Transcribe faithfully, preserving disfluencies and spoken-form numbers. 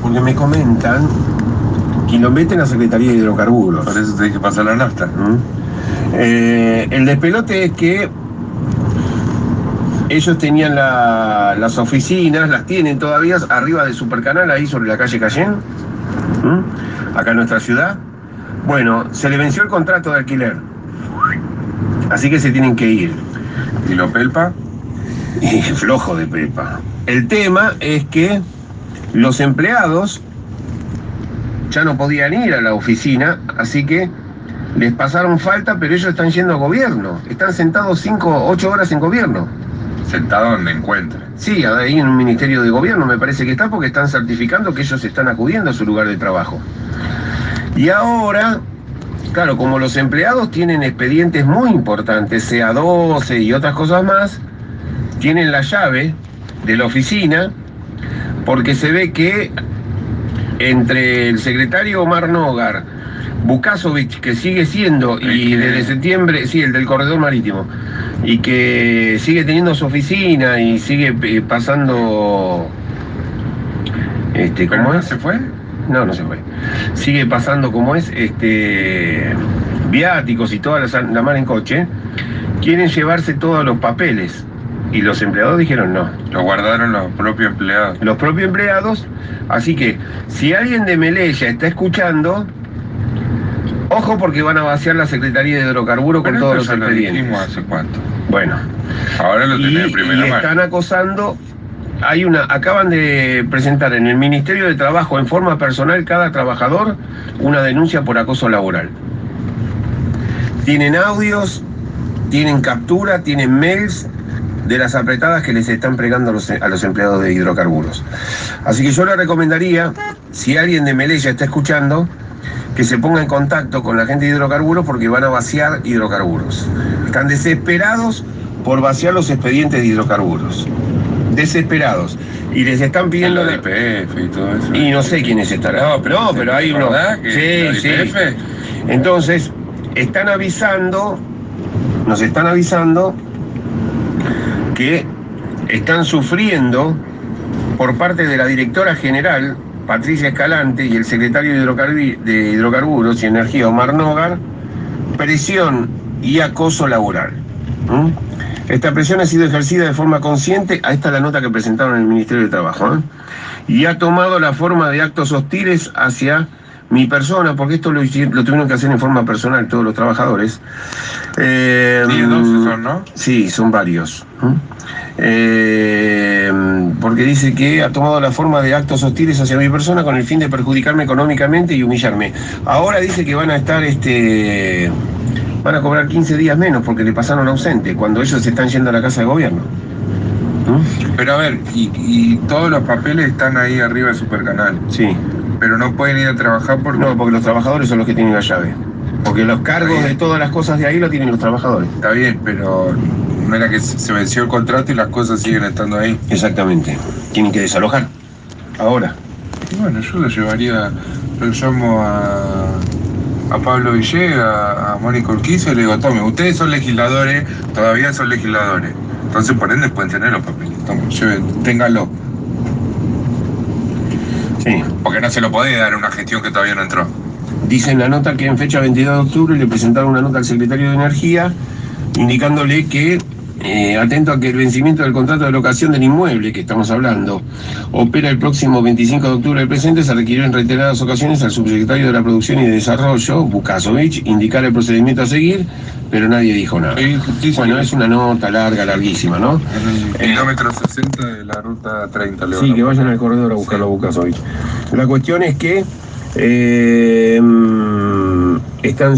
porque me comentan que lo meten a la Secretaría de Hidrocarburos. Por eso tenés que pasar la nafta. ¿Mm? Eh, el despelote es que ellos tenían la, las oficinas, las tienen todavía arriba del Supercanal, ahí sobre la calle Cayén, ¿Mm? acá en nuestra ciudad. Bueno, se le venció el contrato de alquiler, así que se tienen que ir. ¿Y lo pelpa? Y flojo de pelpa. El tema es que los empleados ya no podían ir a la oficina, así que les pasaron falta, pero ellos están yendo a gobierno. Están sentados cinco, ocho horas en gobierno. Sentado donde encuentren. Sí, ahí en un ministerio de gobierno me parece que está, porque están certificando que ellos están acudiendo a su lugar de trabajo. Y ahora, claro, como los empleados tienen expedientes muy importantes, C A doce y otras cosas más, tienen la llave de la oficina, porque se ve que entre el secretario Omar Nogar, Bukasovich, que sigue siendo, y desde septiembre, sí, el del corredor marítimo, y que sigue teniendo su oficina y sigue eh, pasando, este, ¿cómo es? ¿Se fue? No, no se fue. Sigue pasando, como es, este, viáticos y toda la, la mar en coche, quieren llevarse todos los papeles. Y los empleados dijeron no. Lo guardaron los propios empleados. Los propios empleados. Así que, si alguien de Melella está escuchando, ojo, porque van a vaciar la Secretaría de Hidrocarburos con todos los expedientes. Lo ¿Hace cuánto? Bueno. Ahora lo tenés de primera mano. Y están acosando. Hay una, acaban de presentar en el Ministerio de Trabajo, en forma personal, cada trabajador, una denuncia por acoso laboral. Tienen audios, tienen captura, tienen mails de las apretadas que les están pregando a los, a los empleados de hidrocarburos. Así que yo le recomendaría, si alguien de Melella está escuchando, que se ponga en contacto con la gente de hidrocarburos, porque van a vaciar hidrocarburos. Están desesperados por vaciar los expedientes de hidrocarburos. Desesperados. Y les están pidiendo... El I P F y todo eso. Y no sé quiénes estarán. No, pero, no, pero hay uno... Sí, sí. Entonces, están avisando, nos están avisando que están sufriendo por parte de la directora general, Patricia Escalante, y el secretario de, Hidrocarb de Hidrocarburos y Energía, Omar Nogar, presión y acoso laboral. ¿Mm? Esta presión ha sido ejercida de forma consciente, ahí está la nota que presentaron en el Ministerio de Trabajo, ¿eh? y ha tomado la forma de actos hostiles hacia mi persona, porque esto lo, lo tuvieron que hacer en forma personal todos los trabajadores. Eh, sí, doce son, ¿no? Sí, son varios. Eh, porque dice que ha tomado la forma de actos hostiles hacia mi persona con el fin de perjudicarme económicamente y humillarme. Ahora dice que van a estar, este, van a cobrar quince días menos porque le pasaron ausente, cuando ellos están yendo a la casa de gobierno. ¿Mm? Pero a ver, y, y todos los papeles están ahí arriba del Supercanal. Sí. Pero no pueden ir a trabajar porque... No, porque los trabajadores son los que tienen la llave. Porque los cargos de todas las cosas de ahí lo tienen los trabajadores. Está bien, pero no era que se venció el contrato y las cosas siguen estando ahí. Exactamente. Tienen que desalojar. Ahora. Bueno, yo lo llevaría, lo llamo a, a Pablo Villegas, a Mónica Urquiza y le digo, tome, ustedes son legisladores, todavía son legisladores. Entonces, por ende, pueden tener los papeles. Tome, lleven, ténganlo. Sí. Porque no se lo podés dar a una gestión que todavía no entró. Dice en la nota que en fecha veintidós de octubre le presentaron una nota al secretario de Energía indicándole que, eh, atento a que el vencimiento del contrato de locación del inmueble que estamos hablando opera el próximo veinticinco de octubre del presente, se requirió en reiteradas ocasiones al subsecretario de la Producción y de Desarrollo, Bukasovich, indicar el procedimiento a seguir, pero nadie dijo nada. Bueno, es una nota larga, larguísima, ¿no? En el kilómetro sesenta de la ruta treinta. Sí, que vayan al corredor a buscarlo a Bukasovich. La cuestión es que eh, están